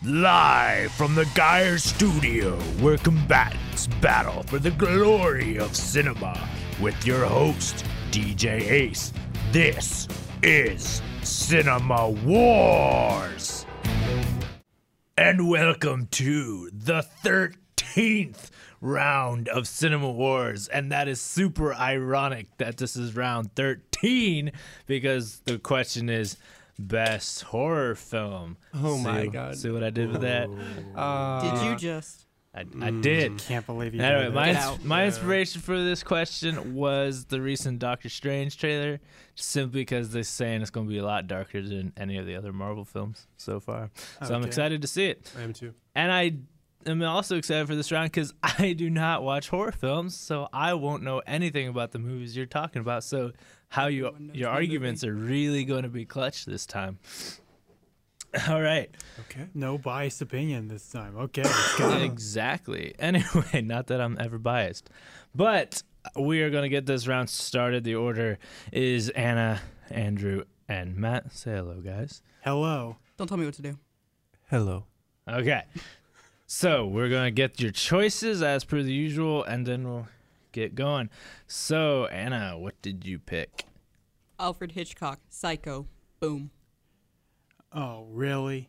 Live from the Geyer Studio, where combatants battle for the glory of cinema, with your host, DJ Ace. This is Cinema Wars. And welcome to the 13th round of Cinema Wars. And that is super ironic that this is round 13, because the question is best horror film. Oh my God. See what I did with that? Did you just? I did. Can't believe you Anyway, did that. my inspiration for this question was the recent Doctor Strange trailer, simply because they're saying it's going to be a lot darker than any of the other Marvel films so far. So I'm excited to see it. I am too. And I am also excited for this round because I do not watch horror films, so I won't know anything about the movies you're talking about. So your arguments are really going to be clutch this time. All right. Okay. No biased opinion this time. Okay. Let's go. Exactly. Anyway, not that I'm ever biased, but we are going to get this round started. The order is Anna, Andrew, and Matt. Say hello, guys. Hello. Don't tell me what to do. Hello. Okay. So we're going to get your choices as per the usual, and then we'll get going. So, Anna, what did you pick? Alfred Hitchcock, Psycho. Boom. Oh, really?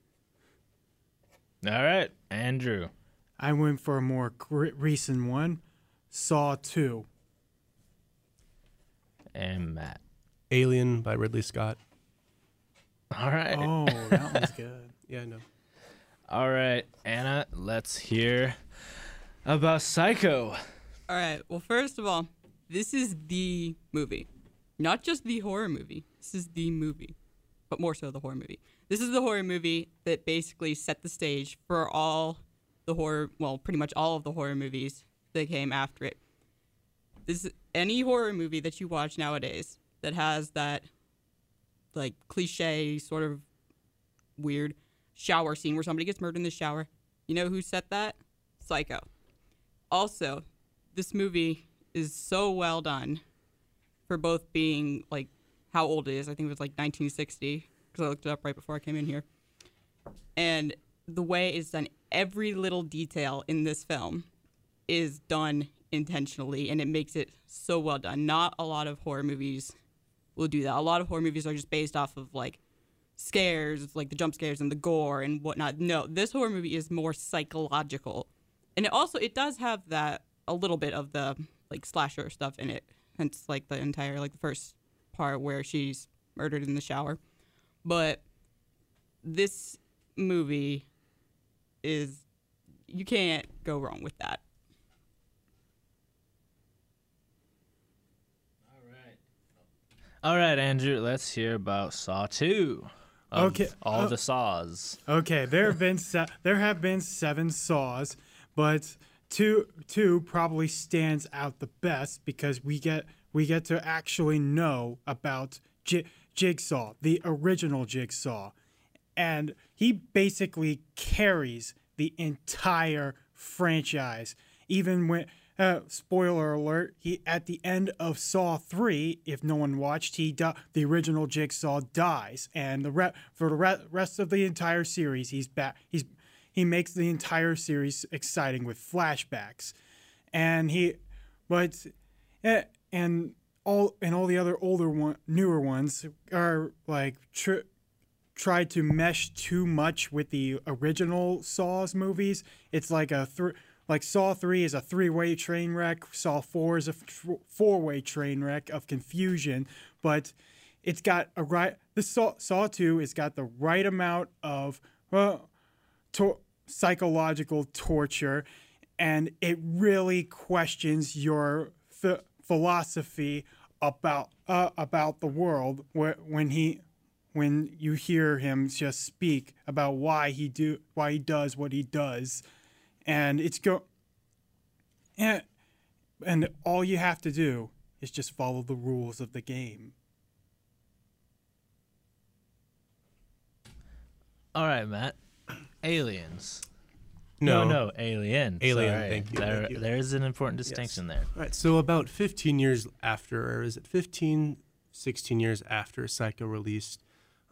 All right, Andrew. I went for a more recent one. Saw 2. And Matt. Alien by Ridley Scott. All right. Oh, that one's good. Yeah, I know. All right, Anna, let's hear about Psycho. All right. Well, first of all, this is the movie. Not just the horror movie. This is the movie. But more so the horror movie. This is the horror movie that basically set the stage for all the horror, well, pretty much all of the horror movies that came after it. Any horror movie that you watch nowadays that has that, like, cliche, sort of weird shower scene where somebody gets murdered in the shower. You know who set that? Psycho. Also, this movie is so well done for both being, like, how old it is. I think it was, like, 1960, because I looked it up right before I came in here. And the way it's done, every little detail in this film is done intentionally, and it makes it so well done. Not a lot of horror movies will do that. A lot of horror movies are just based off of, like, scares, like the jump scares and the gore and whatnot. No, this horror movie is more psychological. And it does have that, a little bit of the, like, slasher stuff in it. Hence, like, the entire, like, the first part where she's murdered in the shower. But this movie is, you can't go wrong with that. All right, Andrew, let's hear about Saw 2. Okay. All the Saws. Okay, there have been 7 Saws, but two probably stands out the best because we get to actually know about Jigsaw, the original Jigsaw, and he basically carries the entire franchise. Even when spoiler alert, he at the end of Saw 3, if no one watched, the original Jigsaw dies, and for the rest of the entire series, he's back. He makes the entire series exciting with flashbacks, and all the other newer ones are like tried to mesh too much with the original Saw's movies. It's like Saw 3 is a 3-way train wreck. Saw 4 is a 4-way train wreck of confusion, but it's got Saw 2 has got the right amount of psychological torture, and it really questions your philosophy about the world when you hear him just speak about why he does what he does. And and all you have to do is just follow the rules of the game. All right, Matt. Aliens. No, Alien. Alien, Sorry. thank you. There is an important distinction there. All right, so about 15 years after, or is it 15, 16 years after Psycho released,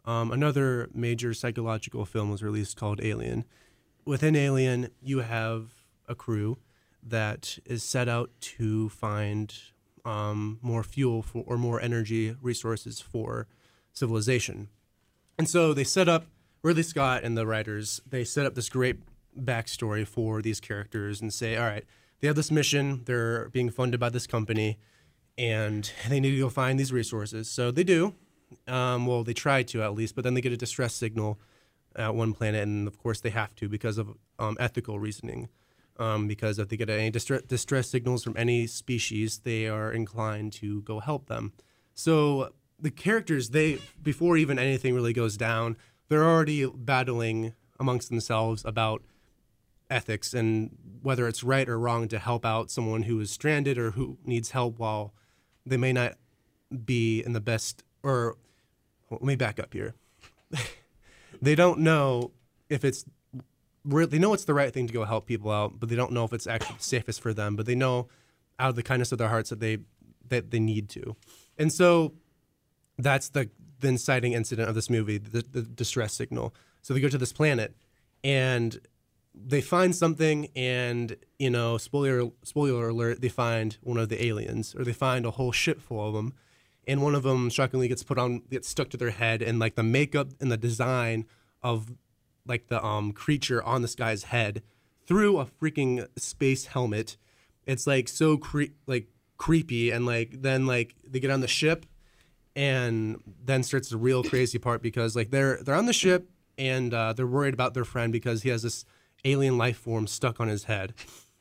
Another major psychological film was released called Alien. Within Alien, you have a crew that is set out to find more fuel for, or more energy resources for civilization. And so they set up, Ridley Scott and the writers, they set up this great backstory for these characters and say, all right, they have this mission, they're being funded by this company, and they need to go find these resources. So they do. Well, they try to at least, but then they get a distress signal at one planet, and of course they have to because of ethical reasoning. Because if they get any distress signals from any species, they are inclined to go help them. So the characters, before even anything really goes down, they're already battling amongst themselves about ethics and whether it's right or wrong to help out someone who is stranded or who needs help while they may not be in the best, or let me back up here. They don't know if it's, they know it's the right thing to go help people out, but they don't know if it's actually safest for them, but they know out of the kindness of their hearts that they need to. And so that's the inciting incident of this movie, the distress signal. So they go to this planet and they find something, and, you know, spoiler alert, they find one of the aliens, or they find a whole ship full of them. And one of them shockingly gets stuck to their head, and like the makeup and the design of like the creature on this guy's head through a freaking space helmet. It's like so creepy, and like then like they get on the ship, and then starts the real crazy part, because like they're on the ship and they're worried about their friend because he has this alien life form stuck on his head,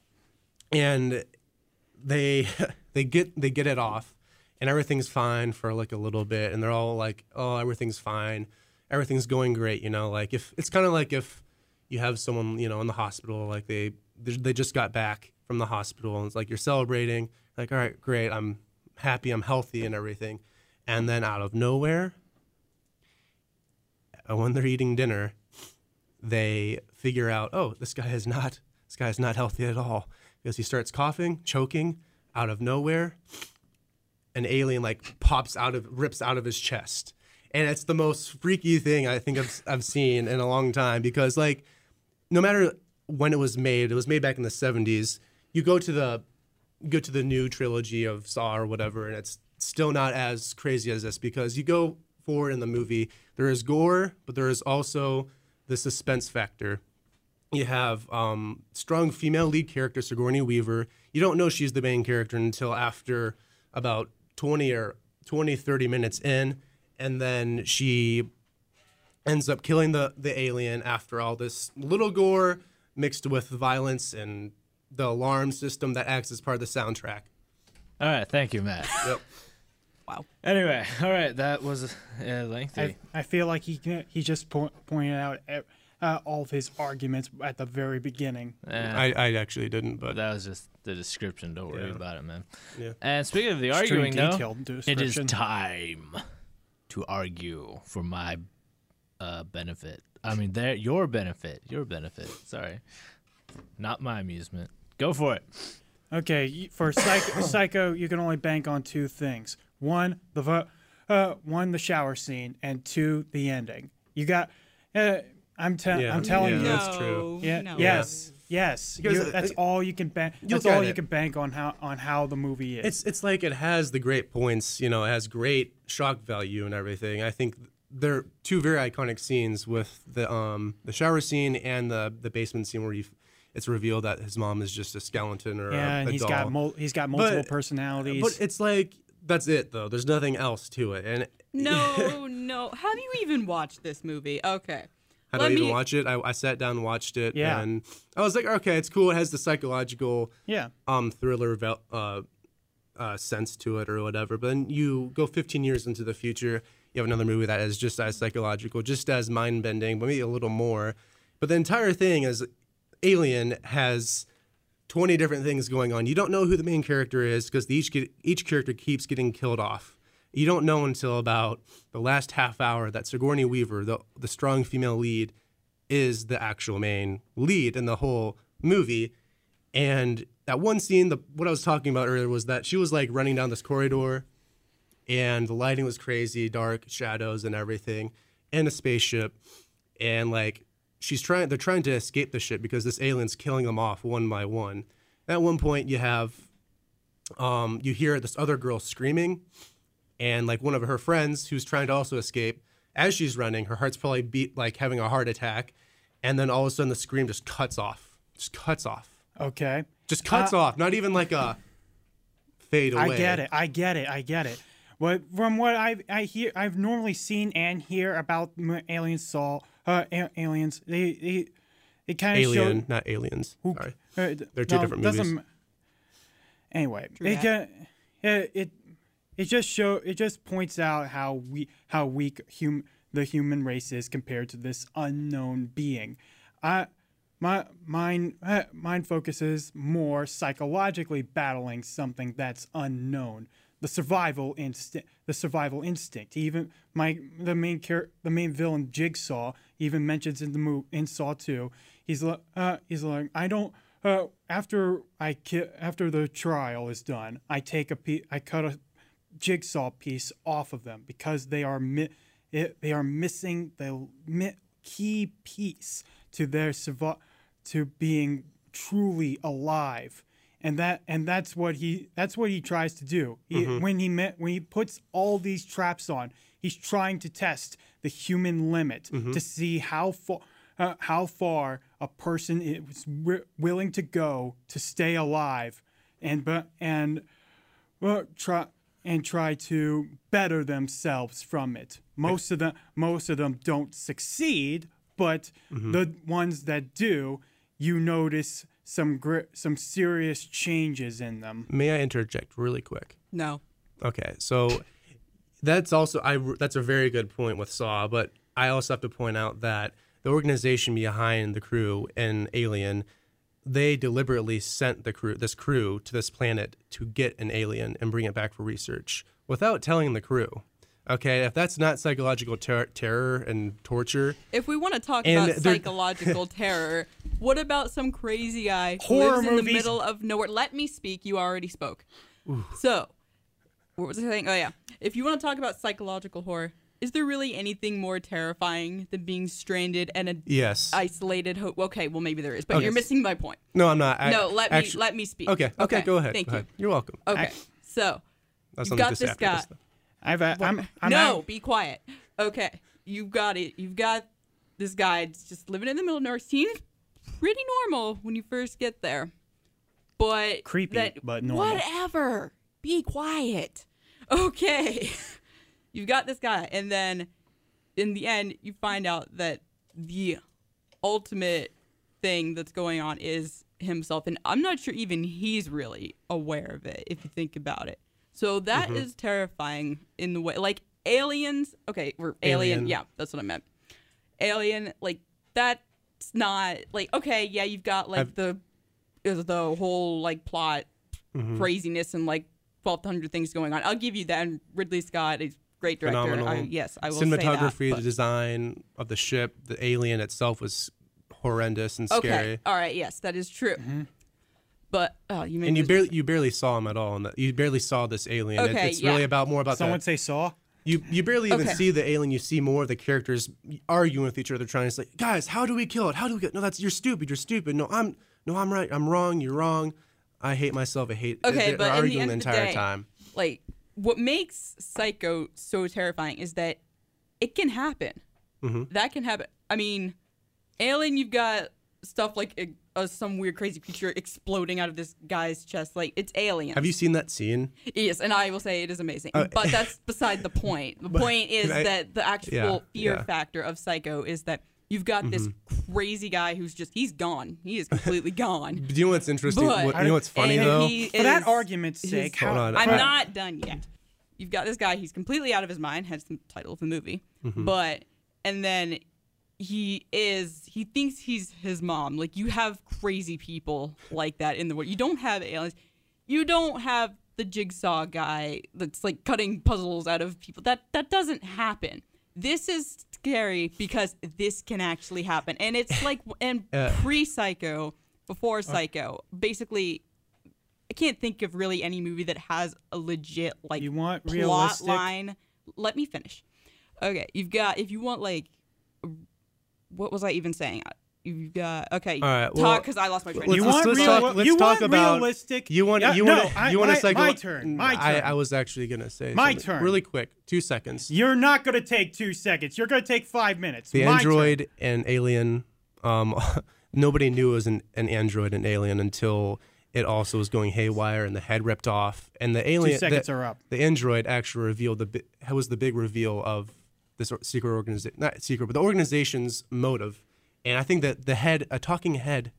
and they get it off, and everything's fine for like a little bit, and they're all like, oh, everything's fine, everything's going great, you know, like if it's kind of like if you have someone, you know, in the hospital, like they just got back from the hospital, and it's like you're celebrating, like, all right, great, I'm happy, I'm healthy and everything, and then out of nowhere, when they're eating dinner, they figure out, oh, this guy is not healthy at all, because he starts coughing, choking out of nowhere. An alien like rips out of his chest, and it's the most freaky thing I think I've seen in a long time, because like no matter when it was made back in the 70s. You go to the new trilogy of Saw or whatever, and it's still not as crazy as this, because you go forward in the movie, there is gore, but there is also the suspense factor. You have strong female lead character, Sigourney Weaver. You don't know she's the main character until after about 30 minutes in, and then she ends up killing the alien after all this little gore mixed with violence and the alarm system that acts as part of the soundtrack. All right, thank you, Matt. Yep. Wow. Anyway, all right, that was lengthy. I feel like he just pointed out all of his arguments at the very beginning. I actually didn't, but that was just the description. Don't worry about it, man. Yeah. And speaking of the arguing, though, it is time to argue for my benefit. I mean, your benefit. Your benefit. Sorry, not my amusement. Go for it. Okay, for Psycho, you can only bank on two things: one, the shower scene, and two, the ending. You got. I'm telling you, that's true. Yeah. No. Yes. That's all you can bank. That's all you can bank on how the movie is. It's like it has the great points. You know, it has great shock value and everything. I think they're two very iconic scenes, with the shower scene and the basement scene where it's revealed that his mom is just a skeleton or and a he's doll. He's got multiple personalities. But it's like that's it though. There's nothing else to it. And No. How do you even watch this movie? Okay. How do I even watch it? I sat down and watched it, and I was like, okay, it's cool. It has the psychological thriller sense to it or whatever. But then you go 15 years into the future, you have another movie that is just as psychological, just as mind-bending, but maybe a little more. But the entire thing is Alien has 20 different things going on. You don't know who the main character is, because each character keeps getting killed off. You don't know until about the last half hour that Sigourney Weaver, the strong female lead, is the actual main lead in the whole movie. And that one scene, what I was talking about earlier, was that she was like running down this corridor, and the lighting was crazy, dark shadows and everything. in a spaceship, and like they're trying to escape the ship because this alien's killing them off one by one. At one point, you have you hear this other girl screaming, and like one of her friends who's trying to also escape. As she's running, her heart's probably beat like having a heart attack, and then all of a sudden the scream just cuts off. Okay. Just cuts off. Not even like a fade away. I get it. What from what I've normally seen and hear about aliens. Aliens. They kind of show. Alien, not aliens. Sorry, they're two different movies. Anyway, it just points out how weak the human race is compared to this unknown being. Mine focuses more psychologically battling something that's unknown. The survival instinct. Even the main villain Jigsaw even mentions in Saw 2. He's like I don't. After the trial is done, I cut a jigsaw piece off of them because they are missing the key piece to their to being truly alive, and that's what he tries to do. When he puts all these traps on, he's trying to test the human limit to see how far a person is willing to go to stay alive, and try to better themselves from it. Most of them don't succeed, but the ones that do, you notice some serious changes in them. May I interject really quick? No. Okay, so that's a very good point with Saw, but I also have to point out that the organization behind the crew in Alien, they deliberately sent this crew to this planet to get an alien and bring it back for research without telling the crew. Okay, if that's not psychological terror and torture. If we want to talk about psychological terror, what about some crazy guy who lives in the middle of nowhere? Let me speak. You already spoke. Ooh. So, what was I saying? Oh, yeah. If you want to talk about psychological horror, is there really anything more terrifying than being stranded and isolated? Okay, well, maybe there is, but you're missing my point. No, I'm not. Let me speak. Okay, go ahead. Thank you. You're welcome. Okay, so you've got this guy. Be quiet. Okay, you've got it. You've got this guy just living in the middle of nowhere. Seems pretty normal when you first get there, but creepy, but normal. Whatever. Be quiet. Okay. You've got this guy, and then in the end, you find out that the ultimate thing that's going on is himself, and I'm not sure even he's really aware of it, if you think about it. So that is terrifying in the way, like aliens. Okay, we're alien. Yeah, that's what I meant. Alien, like that's not like okay. Yeah, you've got like the whole like plot craziness and like 1,200 things going on. I'll give you that. And Ridley Scott is great director. Phenomenal. Yes, I will cinematography, say that, the design of the ship, the alien itself was horrendous and scary. Okay, all right, yes, that is true. But you barely saw him at all. You barely saw this alien. Okay, it's really more about someone say Saw. You barely even see the alien. You see more of the characters arguing with each other, trying to say, "Guys, how do we kill it? How do we get? No, you're stupid. You're stupid. No, I'm right. I'm wrong. You're wrong. I hate myself. I hate." Okay, but arguing the entire day, time. Like what makes Psycho so terrifying is that it can happen. That can happen. I mean, Alien, you've got stuff like some weird crazy creature exploding out of this guy's chest. Like, it's aliens. Have you seen that scene? Yes, and I will say it is amazing. But that's beside the point. The point is that the actual fear factor of Psycho is that you've got this crazy guy who's he's gone. He is completely gone. Do you know what's interesting? You know what's funny, though? For that argument's sake. Hold on. I'm not done yet. You've got this guy, he's completely out of his mind, hence the title of the movie. And then he thinks he's his mom. Like, you have crazy people like that in the world. You don't have aliens. You don't have the Jigsaw guy that's like cutting puzzles out of people. That doesn't happen. This is scary because this can actually happen. And it's like pre-Psycho, before Psycho. Basically, I can't think of really any movie that has a legit like plot line. Let me finish. Okay, you've got if you want like, what was I even saying? You've got okay. All right, talk well, because I lost my train. You of thought. want let's talk about realistic? You want Yeah, you no, want you want a my turn. My turn. I was actually gonna say My something turn. really quick, 2 seconds. You're not going to take 2 seconds. You're going to take 5 minutes. The My android turn. and alien, nobody knew it was an android and alien until it also was going haywire and the head ripped off. And the 2 alien, seconds are up. the android actually revealed was the big reveal of this secret organization, not secret, but the organization's motive. And I think that a talking head,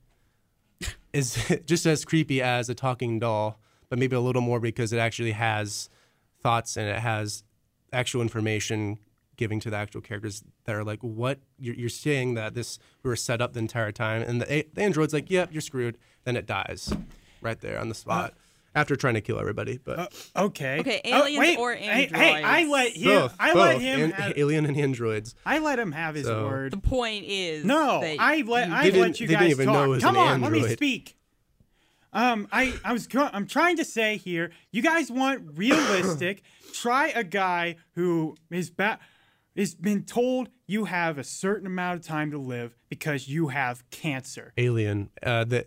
is just as creepy as a talking doll, but maybe a little more because it actually has thoughts and it has actual information giving to the actual characters that are like, what? You're saying that we were set up the entire time, and the android's like, yep, you're screwed. Then it dies right there on the spot after trying to kill everybody. But Okay. Okay, aliens wait. or Hey, androids? I let him. both, I both, let him. and Have, alien and androids. I let him have his So- word. The point is, No, that I you- let you they didn't guys even talk. know it was Come an on, let me android. speak. I'm trying to say here, you guys want realistic. Try a guy who is been told you have a certain amount of time to live because you have cancer. Alien. The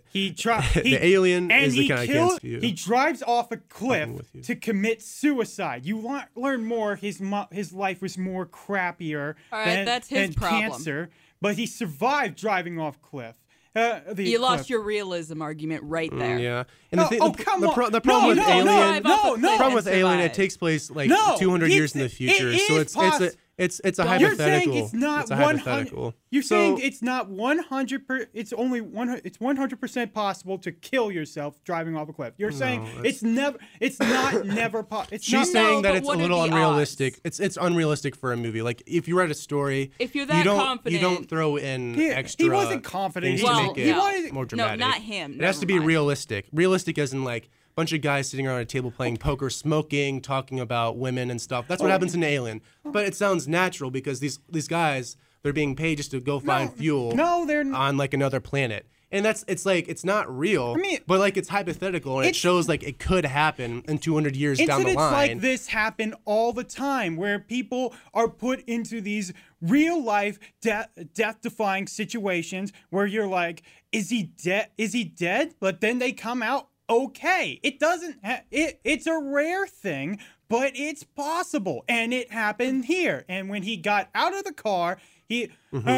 And alien is the he kind of killed. cancer you. He drives off a cliff with you. to commit suicide. You learn more. His life was more crappier All right, than, that's his than problem. cancer, but he survived driving off cliff. You lost your realism argument right there. Yeah. And the, Oh, come on. the problem with No, Alien, no. the problem with and Alien, survive. it takes place like No, 200 years in the it's- future, it so is it's a You're hypothetical. saying it's not it's a 100. hypothetical. You're So- saying it's not 100. It's only 100. It's 100% possible to kill yourself driving off a cliff. You're saying that's- it's never. It's not never possible. She's not, saying that but it's a what are little the unrealistic. odds? It's unrealistic for a movie. Like if you write a story, If you're you that don't confident- throw in He extra. wasn't confident. things He to Well, make he it wanted- more dramatic. No, not him. It has to Never be mind. realistic. Realistic as in like a bunch of guys sitting around a table playing poker, smoking, talking about women and stuff. That's what happens in Alien. But it sounds natural because these guys, they're being paid just to go find fuel no, they're not. on like another planet. And it's not real, mean- but like it's hypothetical and it It's- shows like it could happen in 200 years down the Incidents line. like this happen all the time where people are put into these real life death-defying situations where you're like, is he dead? Is he dead? But then they come out okay. It doesn't it's a rare thing, but it's possible, and it happened here. And when he got out of the car, he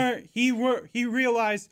realized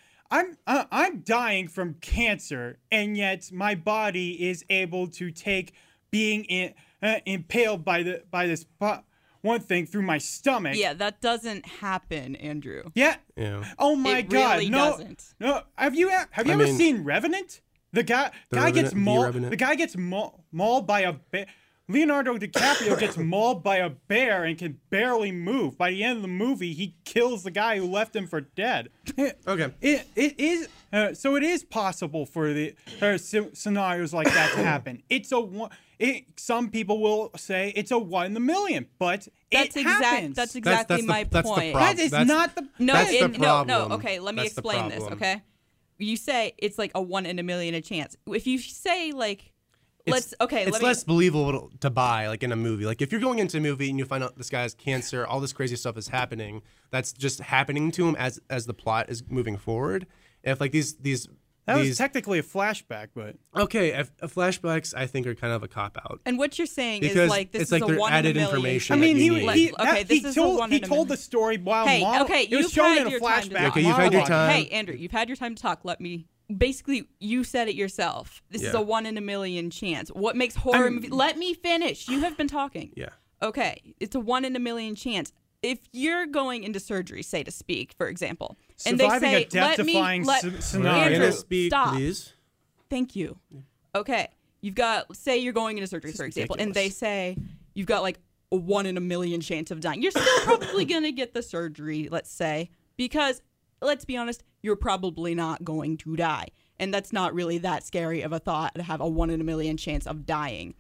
I'm dying from cancer, and yet my body is able to take being impaled by this one thing through my stomach. Yeah, that doesn't happen, Andrew. Yeah. Yeah. Oh my It God. really No. doesn't. No. Have you ever mean- seen Revenant? The guy gets Revenant, the mauled. Revenant. The guy gets mauled by a bear. Leonardo DiCaprio gets mauled by a bear and can barely move. By the end of the movie, he kills the guy who left him for dead. Okay. It is so it is possible for the scenarios like that to happen. It's a one. Some people will say it's a 1 in a million, but That's it happens. That's exactly my that's the point. problem. That is That's- not the No, That's the no. problem. Okay, let me That's the explain this. problem. Okay, you say it's like a 1 in a million a chance. If you say like, It's let me, less believable to buy like in a movie. Like if you're going into a movie and you find out this guy has cancer, all this crazy stuff is happening. That's just happening to him as the plot is moving forward. If like these that was technically a flashback, but flashbacks I think are kind of a cop out. And what you're saying Because is like this it's is like a they're 1 in a added million. information I mean, that you he, need. he, Okay, that, this he is a told 1 he in a told million. the story while Hey, model. okay, it was you've shown had in a your time to flashback. talk. Okay, you've had your monologue. time. Hey, Andrew, you've had your time to talk. Let me. Basically, you said it yourself. This is Yeah. a 1 in a million chance. What makes horror movie? Let me finish. You have been talking. Yeah. Okay, it's a 1 in a million chance. If you're going into surgery, say to speak, for example, and they Surviving say, a death-defying scenario. Andrew, Can I speak, stop. please? Thank you. Okay, you've got, say you're going into surgery, for example, and they say you've got like a 1 in a million chance of dying. You're still probably going to get the surgery, let's say, because let's be honest, you're probably not going to die. And that's not really that scary of a thought to have a 1 in a million chance of dying.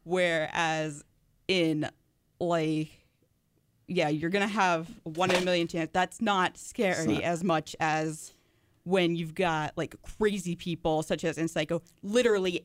Whereas in like, yeah, you're going to have a 1 in a million chance. That's not scary as much as when you've got like crazy people such as in Psycho literally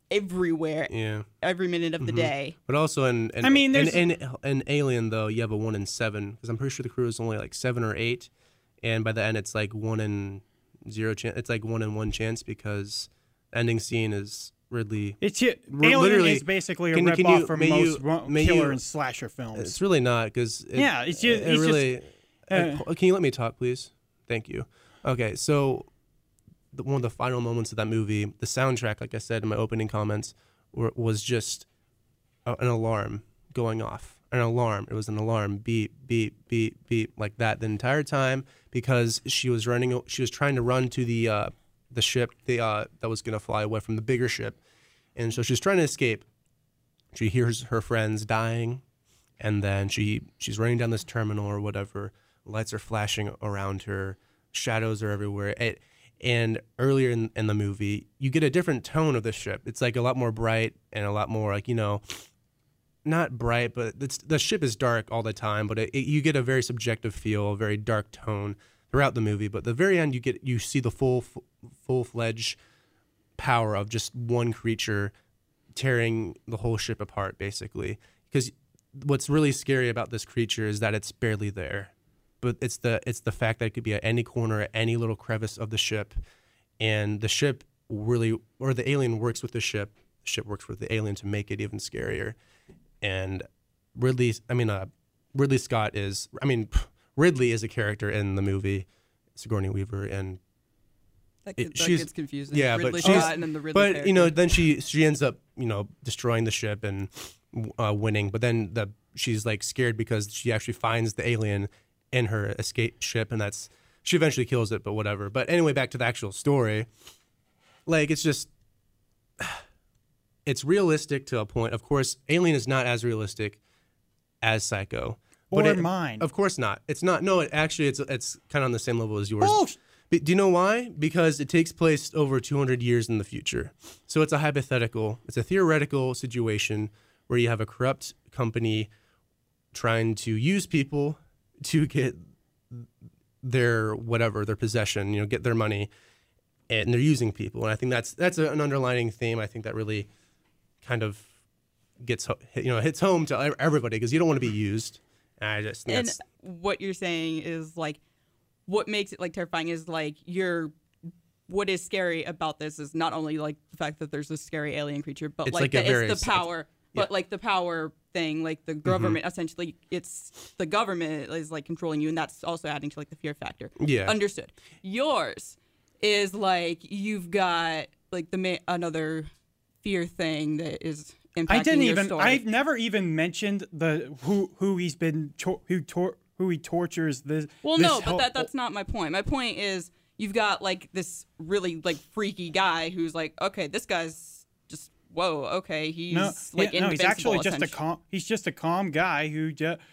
everywhere, Yeah. every minute of the day. But also in I mean, there's- in Alien though, you have a 1 in 7 because I'm pretty sure the crew is only like 7 or 8, and by the end it's like 1 in 0 chance. It's like 1 in 1 chance because ending scene is Ridley. Alien literally, is basically a can you- ripoff from may most you- may killer you- and slasher films. It's really not because Yeah, it's just- it it's just- really. Can you let me talk, please? Thank you. Okay, so one of the final moments of that movie, the soundtrack, like I said in my opening comments, was just an alarm going off. An alarm. It was an alarm. Beep, beep, beep, beep, like that the entire time because she was running. She was trying to run to the ship that was going to fly away from the bigger ship, and so she's trying to escape. She hears her friends dying, and then she's running down this terminal or whatever. Lights are flashing around her. Shadows are everywhere. And earlier in the movie, you get a different tone of the ship. It's like a lot more bright and a lot more like, not bright, but the ship is dark all the time. But you get a very subjective feel, a very dark tone throughout the movie. But at the very end, you see the full-fledged power of just one creature tearing the whole ship apart, basically. Because what's really scary about this creature is that it's barely there. But it's the fact that it could be at any corner, at any little crevice of the ship, and the ship really, or the alien works with the ship works with the alien to make it even scarier. And Ridley Scott is, Ridley is a character in the movie, Sigourney Weaver, and That gets confusing. yeah, Ridley but she's, Scott and then the Ridley but character. then she ends up destroying the ship and winning. But then she's like scared because she actually finds the alien in her escape ship, and she eventually kills it, but whatever. But anyway, back to the actual story. Like, it's realistic to a point. Of course, Alien is not as realistic as Psycho. Or mine. Of course not. It's not. No, it's kind of on the same level as yours. Bullshit. But do you know why? Because it takes place over 200 years in the future. So it's a hypothetical. It's a theoretical situation where you have a corrupt company trying to use people to get their possession, get their money, and they're using people. And I think that's an underlining theme. I think that really kind of hits home to everybody because you don't want to be used. And I just think and what you're saying is like, what makes it like terrifying is like what is scary about this is not only like the fact that there's this scary alien creature, but It's like like it's the power. But yeah. like the power thing, like the government, essentially, it's the government is like controlling you, and that's also adding to like the fear factor. Yeah. Understood. Yours is like you've got like another fear thing that is impacting your story. I've never even mentioned who he's been who he tortures. That's not my point. My point is you've got like this really like freaky guy who's like, okay, this guy's just whoa, okay, he's invincible. He's actually just a calm guy who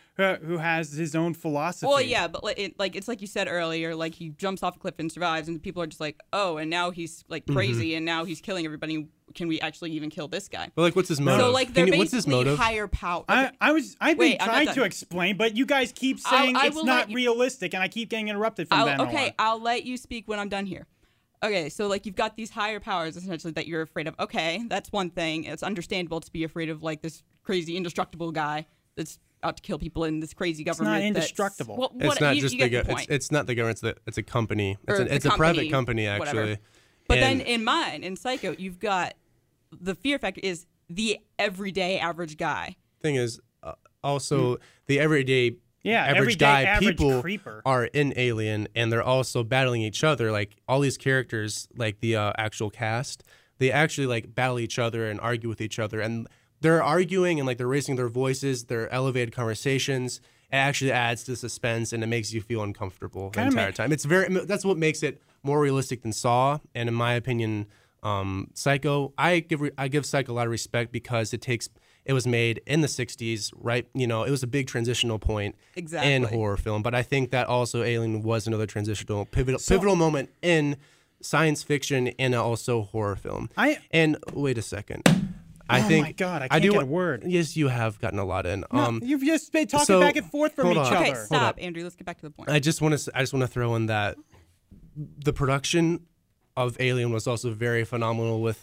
has his own philosophy. Well, yeah, but it's like you said earlier, like he jumps off a cliff and survives, and people are just like, oh, and now he's like crazy, and now he's killing everybody. Can we actually even kill this guy? Well, like, what's his motive? So like they're what's his basically motive? higher power. I've been trying to explain, but you guys keep saying I it's will not let you- realistic, and I keep getting interrupted from then on. Okay, I'll let you speak when I'm done here. Okay, so like you've got these higher powers essentially that you're afraid of. Okay, that's one thing. It's understandable to be afraid of like this crazy indestructible guy that's out to kill people in this crazy government. It's not indestructible. It's not just you get the point. It's not the government. It's a company. Or It's a private company actually. Whatever. But then in Psycho, you've got the fear factor is the everyday average guy. Thing is, also the everyday average everyday guy average people creeper. are in Alien, and they're also battling each other. Like all these characters, like the actual cast, they actually like battle each other and argue with each other, and they're arguing and like they're raising their voices, their elevated conversations. It actually adds to the suspense, and it makes you feel uncomfortable the entire time. That's what makes it more realistic than Saw, and in my opinion, Psycho. I give Psycho a lot of respect because it was made in the 60s, right? It was a big transitional point in horror film. But I think that also Alien was another transitional, pivotal moment in science fiction and also horror film. And wait a second. Oh my God, I can't get a word. Yes, you have gotten a lot in. You've just been talking back and forth from each other. Okay, stop, Andrew. Let's get back to the point. I just want to throw in that the production of Alien was also very phenomenal with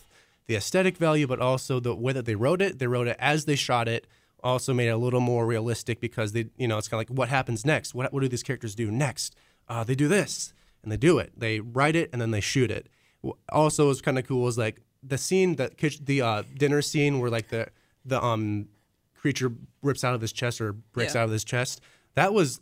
the aesthetic value, but also the way that they wrote it. They wrote it as they shot it. Also made it a little more realistic because they, it's kind of like what happens next. What do these characters do next? They do this, and they do it. They write it and then they shoot it. Also, what's kind of cool is like the scene the dinner scene where like the creature rips out of his chest or breaks out of his chest. That was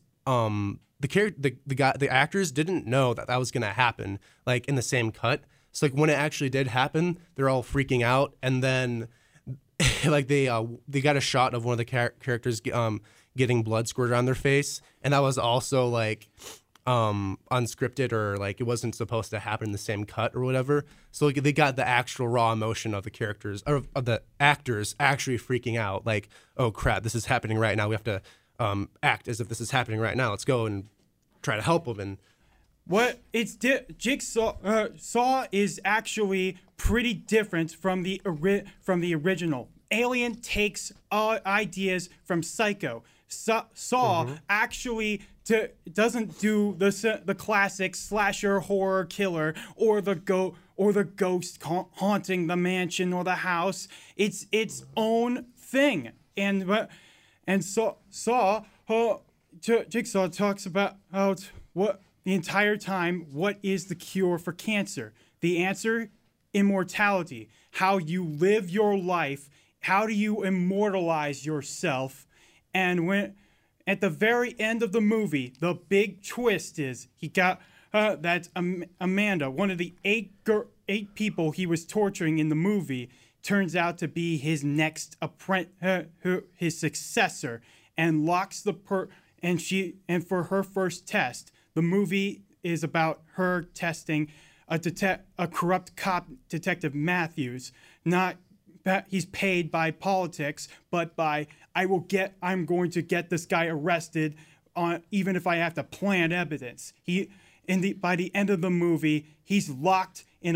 the actors didn't know that was gonna happen like in the same cut. So like when it actually did happen, they're all freaking out, and then like they got a shot of one of the characters getting blood squirted on their face, and that was also like unscripted, or like it wasn't supposed to happen in the same cut or whatever. So like, they got the actual raw emotion of the characters or of the actors actually freaking out, like, oh crap, this is happening right now. We have to act as if this is happening right now. Let's go and try to help them. And what it's Jigsaw Saw is actually pretty different from the original. Alien takes ideas from Psycho. Saw actually doesn't do the classic slasher horror killer or the ghost haunting the mansion or the house. It's its own thing. And Saw Jigsaw talks about what the entire time, what is the cure for cancer? The answer, immortality. How you live your life. How do you immortalize yourself? And when at the very end of the movie, the big twist is he got that Amanda, one of the eight people he was torturing in the movie, turns out to be his next his successor, and locks and for her first test. The movie is about her testing a corrupt cop, Detective Matthews. Not he's paid by politics, but by I'm going to get this guy arrested, even if I have to plant evidence. By the end of the movie, he's locked in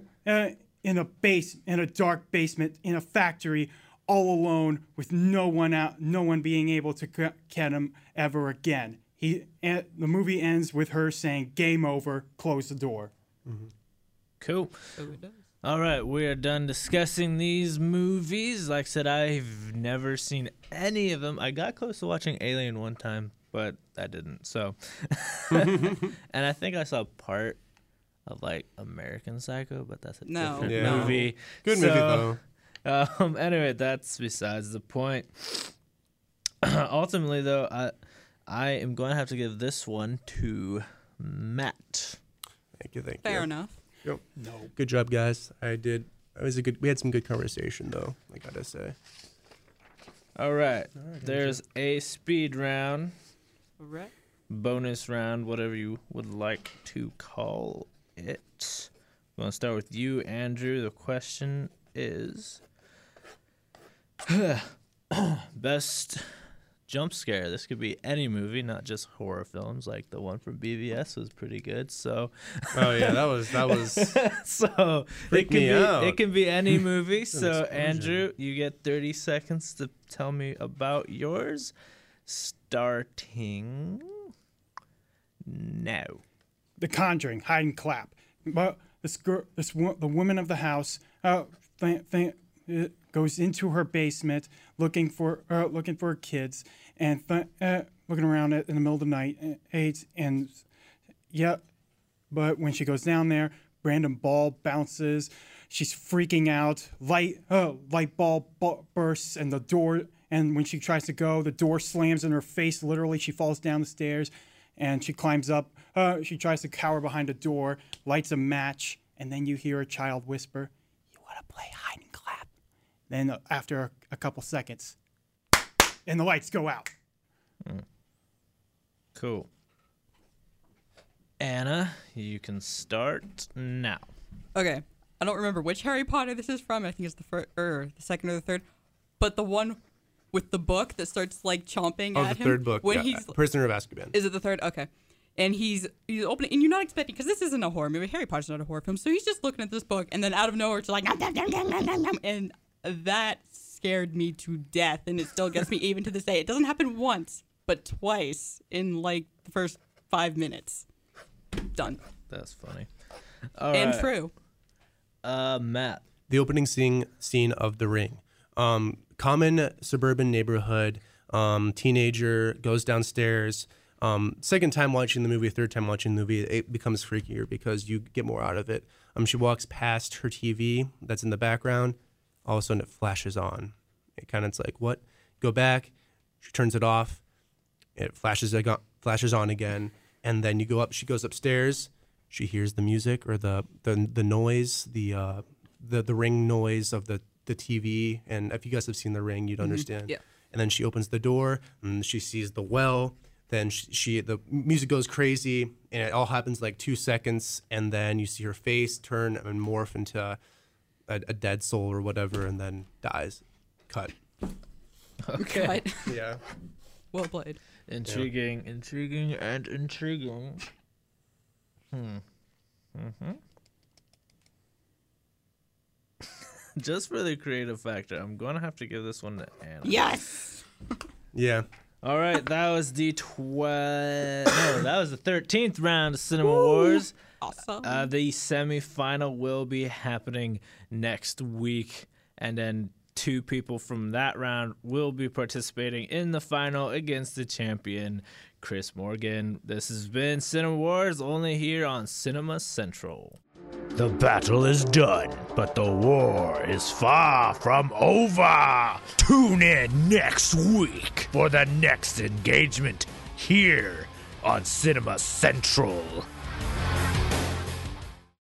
a dark basement in a factory, all alone, with no one being able to get him ever again. The movie ends with her saying, "Game over, close the door." Cool. So it does. All right, we are done discussing these movies. Like I said, I've never seen any of them. I got close to watching Alien one time, but I didn't. So, and I think I saw part of like American Psycho, but that's a different movie. Good movie though. Anyway, that's besides the point. Ultimately, though, I am going to have to give this one to Matt. Thank you. Fair enough. Yep. No. Good job, guys. We had some good conversation, though, I gotta say. All right. There's a speed round. All right. Bonus round, whatever you would like to call it. I'm going to start with you, Andrew. The question is best jump scare. This could be any movie, not just horror films. Like the one from BVS was pretty good. So, oh yeah, that was. So it can be any movie. So Andrew, you get 30 seconds to tell me about yours. Starting now. The Conjuring, hide and clap. But the woman of the house goes into her basement looking for her kids, and looking around in the middle of the night, but when she goes down there, random ball bounces. She's freaking out. Light bulb bursts, and the door. And when she tries to go, the door slams in her face. Literally, she falls down the stairs, and she climbs up. She tries to cower behind a door, lights a match, and then you hear a child whisper, "You want to play hide and clap?" Then after a couple seconds, and the lights go out. Cool. Anna, you can start now. Okay. I don't remember which Harry Potter this is from. I think it's the second or the third. But the one with the book that starts like chomping at him. The third book. When he's Prisoner of Azkaban. Is it the third? Okay. And he's opening, and you're not expecting, because this isn't a horror movie. Harry Potter's not a horror film, so he's just looking at this book, and then out of nowhere, it's like, and that scared me to death, and it still gets me even to this day. It doesn't happen once, but twice in like the first 5 minutes. Done. That's funny. And true. Matt. the opening scene of The Ring. Common suburban neighborhood. Teenager goes downstairs. Second time watching the movie, third time watching the movie, it becomes freakier because you get more out of it. She walks past her TV that's in the background. All of a sudden, it flashes on. It kind of, it's like, what? Go back. She turns it off. It flashes on again. And then you go up. She goes upstairs. She hears the music or the noise, the ring noise of the TV. And if you guys have seen The Ring, you'd understand. Yeah. And then she opens the door and she sees the well. Then the music goes crazy, and it all happens like 2 seconds, and then you see her face turn and morph into a dead soul or whatever, and then dies. Cut. Okay. Cut. Yeah. Well played. Intriguing. Just for the creative factor, I'm going to have to give this one to Anna. Yes. Yeah. All right, that was the 13th round of Cinema Wars. Awesome. The semifinal will be happening next week, and then 2 people from that round will be participating in the final against the champion, Chris Morgan. This has been Cinema Wars, only here on Cinema Central. The battle is done, but the war is far from over. Tune in next week for the next engagement here on Cinema Central.